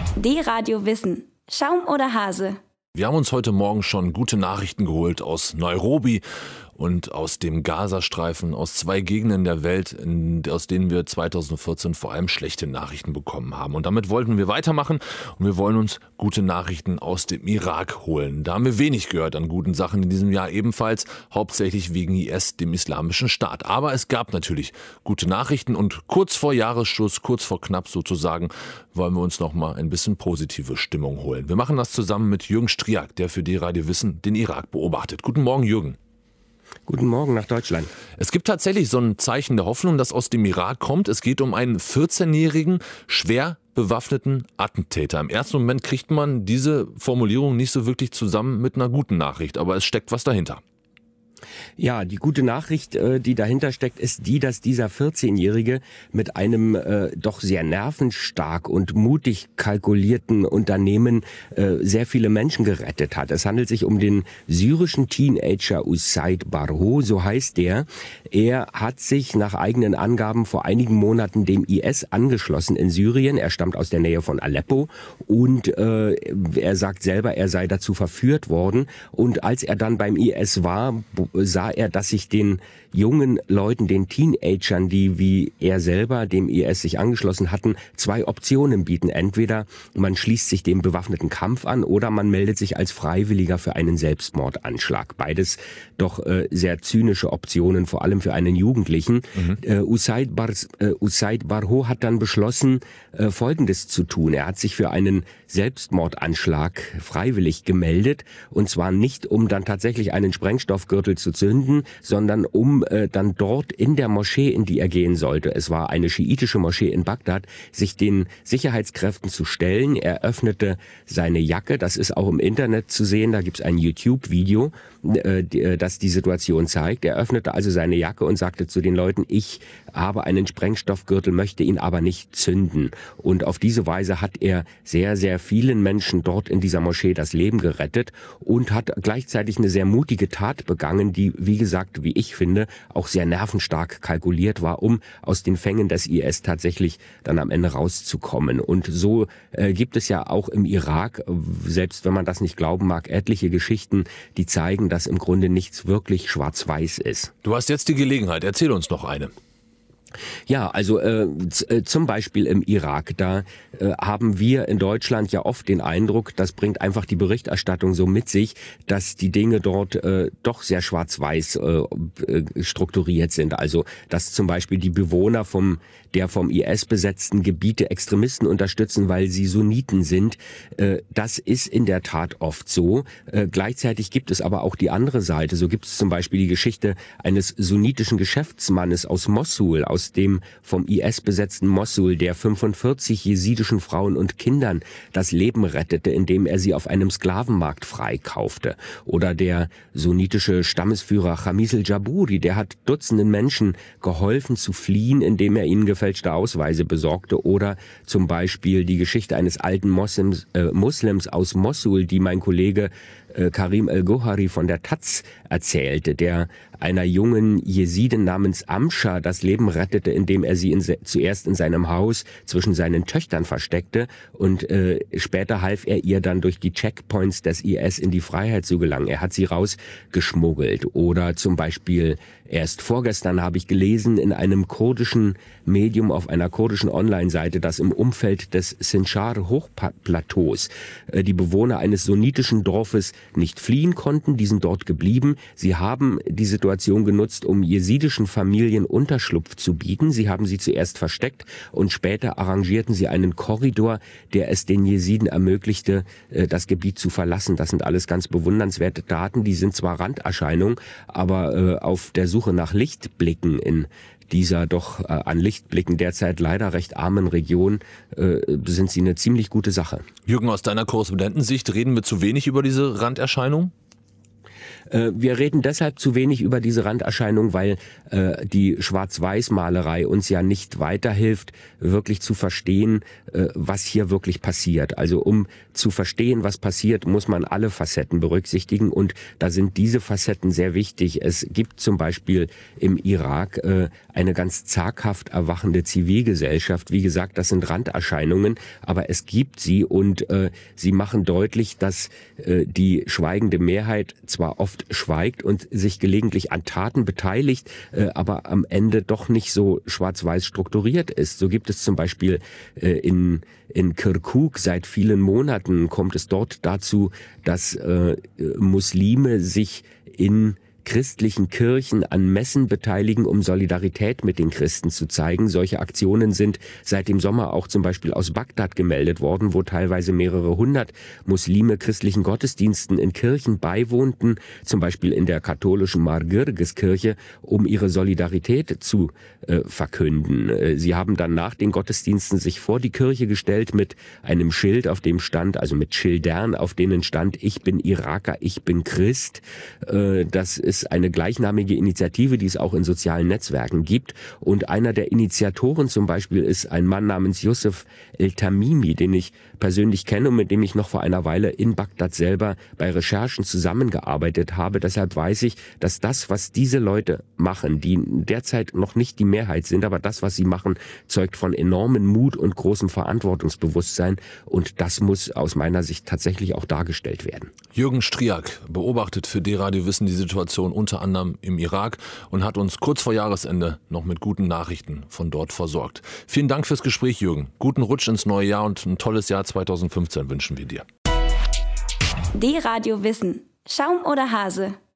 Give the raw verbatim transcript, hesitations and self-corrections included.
D-Radio Wissen. Schaum oder Hase? Wir haben uns heute Morgen schon gute Nachrichten geholt aus Nairobi und aus dem Gazastreifen, aus zwei Gegenden der Welt, in, aus denen wir zweitausendvierzehn vor allem schlechte Nachrichten bekommen haben. Und damit wollten wir weitermachen und wir wollen uns gute Nachrichten aus dem Irak holen. Da haben wir wenig gehört an guten Sachen in diesem Jahr ebenfalls, hauptsächlich wegen I S, dem Islamischen Staat. Aber es gab natürlich gute Nachrichten und kurz vor Jahresschluss, kurz vor knapp sozusagen, wollen wir uns noch mal ein bisschen positive Stimmung holen. Wir machen das zusammen mit Jürgen Striak, der für D-Radio Wissen den Irak beobachtet. Guten Morgen, Jürgen. Guten Morgen nach Deutschland. Es gibt tatsächlich so ein Zeichen der Hoffnung, das aus dem Irak kommt. Es geht um einen vierzehnjährigen, schwer bewaffneten Attentäter. Im ersten Moment kriegt man diese Formulierung nicht so wirklich zusammen mit einer guten Nachricht, aber es steckt was dahinter. Ja, die gute Nachricht, die dahinter steckt, ist die, dass dieser vierzehnjährige mit einem äh, doch sehr nervenstark und mutig kalkulierten Unternehmen äh, sehr viele Menschen gerettet hat. Es handelt sich um den syrischen Teenager Usaid Barho, so heißt der. Er hat sich nach eigenen Angaben vor einigen Monaten dem I S angeschlossen in Syrien. Er stammt aus der Nähe von Aleppo und äh, er sagt selber, er sei dazu verführt worden. Und als er dann beim I S war, sah er, dass sich den jungen Leuten, den Teenagern, die wie er selber dem I S sich angeschlossen hatten, zwei Optionen bieten. Entweder man schließt sich dem bewaffneten Kampf an oder man meldet sich als Freiwilliger für einen Selbstmordanschlag. Beides doch äh, sehr zynische Optionen, vor allem für einen Jugendlichen. Mhm. Äh, Usaid, Bar, äh, Usaid Barho hat dann beschlossen, äh, Folgendes zu tun. Er hat sich für einen Selbstmordanschlag freiwillig gemeldet, und zwar nicht, um dann tatsächlich einen Sprengstoffgürtel zu zünden, sondern um äh, dann dort in der Moschee, in die er gehen sollte, es war eine schiitische Moschee in Bagdad, sich den Sicherheitskräften zu stellen. Er öffnete seine Jacke, das ist auch im Internet zu sehen, da gibt's ein YouTube-Video, äh, das die Situation zeigt. Er öffnete also seine Jacke und sagte zu den Leuten, ich habe einen Sprengstoffgürtel, möchte ihn aber nicht zünden. Und auf diese Weise hat er sehr, sehr vielen Menschen dort in dieser Moschee das Leben gerettet und hat gleichzeitig eine sehr mutige Tat begangen, die, wie gesagt, wie ich finde, auch sehr nervenstark kalkuliert war, um aus den Fängen des I S tatsächlich dann am Ende rauszukommen. Und so äh, gibt es ja auch im Irak, selbst wenn man das nicht glauben mag, etliche Geschichten, die zeigen, dass im Grunde nichts wirklich schwarz-weiß ist. Du hast jetzt die Gelegenheit, erzähl uns noch eine. Ja, also äh, z- zum Beispiel im Irak, da äh, haben wir in Deutschland ja oft den Eindruck, das bringt einfach die Berichterstattung so mit sich, dass die Dinge dort äh, doch sehr schwarz-weiß äh, äh, strukturiert sind. Also dass zum Beispiel die Bewohner vom der vom I S besetzten Gebiete Extremisten unterstützen, weil sie Sunniten sind. Äh, das ist in der Tat oft so. Äh, gleichzeitig gibt es aber auch die andere Seite. So gibt es zum Beispiel die Geschichte eines sunnitischen Geschäftsmannes aus Mossul, aus aus dem vom I S besetzten Mossul, der fünfundvierzig jesidischen Frauen und Kindern das Leben rettete, indem er sie auf einem Sklavenmarkt freikaufte. Oder der sunnitische Stammesführer Khamis al-Jaburi, der hat Dutzenden Menschen geholfen zu fliehen, indem er ihnen gefälschte Ausweise besorgte. Oder zum Beispiel die Geschichte eines alten Moslems, äh, Muslims aus Mossul, die mein Kollege äh, Karim El-Gohari von der Taz erzählte, der einer jungen Jesidin namens Amsha das Leben rettete, indem er sie in, zuerst in seinem Haus zwischen seinen Töchtern versteckte und äh, später half er ihr dann durch die Checkpoints des I S in die Freiheit zu gelangen. Er hat sie rausgeschmuggelt. Oder zum Beispiel erst vorgestern habe ich gelesen in einem kurdischen Medium auf einer kurdischen Online-Seite, dass im Umfeld des Sinjar-Hochplateaus äh, die Bewohner eines sunnitischen Dorfes nicht fliehen konnten, die sind dort geblieben. Sie haben die Situation genutzt, um jesidischen Familien Unterschlupf zu bieten. Sie haben sie zuerst versteckt und später arrangierten sie einen Korridor, der es den Jesiden ermöglichte, das Gebiet zu verlassen. Das sind alles ganz bewundernswerte Taten. Die sind zwar Randerscheinungen, aber äh, auf der Suche nach Lichtblicken in dieser doch äh, an Lichtblicken derzeit leider recht armen Region äh, sind sie eine ziemlich gute Sache. Jürgen, aus deiner Korrespondentensicht reden wir zu wenig über diese Randerscheinung? Äh, wir reden deshalb zu wenig über diese Randerscheinung, weil äh, die Schwarz-Weiß-Malerei uns ja nicht weiterhilft, wirklich zu verstehen, äh, was hier wirklich passiert. Also um zu verstehen, was passiert, muss man alle Facetten berücksichtigen und da sind diese Facetten sehr wichtig. Es gibt zum Beispiel im Irak äh, eine ganz zaghaft erwachende Zivilgesellschaft. Wie gesagt, das sind Randerscheinungen, aber es gibt sie und äh, sie machen deutlich, dass äh, die schweigende Mehrheit zwar oft schweigt und sich gelegentlich an Taten beteiligt, äh, aber am Ende doch nicht so schwarz-weiß strukturiert ist. So gibt es zum Beispiel äh, in in Kirkuk seit vielen Monaten kommt es dort dazu, dass äh, Muslime sich in christlichen Kirchen an Messen beteiligen, um Solidarität mit den Christen zu zeigen. Solche Aktionen sind seit dem Sommer auch zum Beispiel aus Bagdad gemeldet worden, wo teilweise mehrere hundert Muslime christlichen Gottesdiensten in Kirchen beiwohnten, zum Beispiel in der katholischen Margirges-Kirche, um ihre Solidarität zu äh, verkünden. Äh, sie haben dann nach den Gottesdiensten sich vor die Kirche gestellt mit einem Schild, auf dem stand, also mit Schildern, auf denen stand, ich bin Iraker, ich bin Christ. Äh, das ist eine gleichnamige Initiative, die es auch in sozialen Netzwerken gibt. Und einer der Initiatoren zum Beispiel ist ein Mann namens Yusuf El-Tamimi, den ich persönlich kenne und mit dem ich noch vor einer Weile in Bagdad selber bei Recherchen zusammengearbeitet habe. Deshalb weiß ich, dass das, was diese Leute machen, die derzeit noch nicht die Mehrheit sind, aber das, was sie machen, zeugt von enormem Mut und großem Verantwortungsbewusstsein. Und das muss aus meiner Sicht tatsächlich auch dargestellt werden. Jürgen Striak beobachtet für D-Radio Wissen die Situation unter anderem im Irak und hat uns kurz vor Jahresende noch mit guten Nachrichten von dort versorgt. Vielen Dank fürs Gespräch, Jürgen. Guten Rutsch ins neue Jahr und ein tolles Jahr zweitausendfünfzehn wünschen wir dir. D-Radio Wissen. Schaum oder Hase?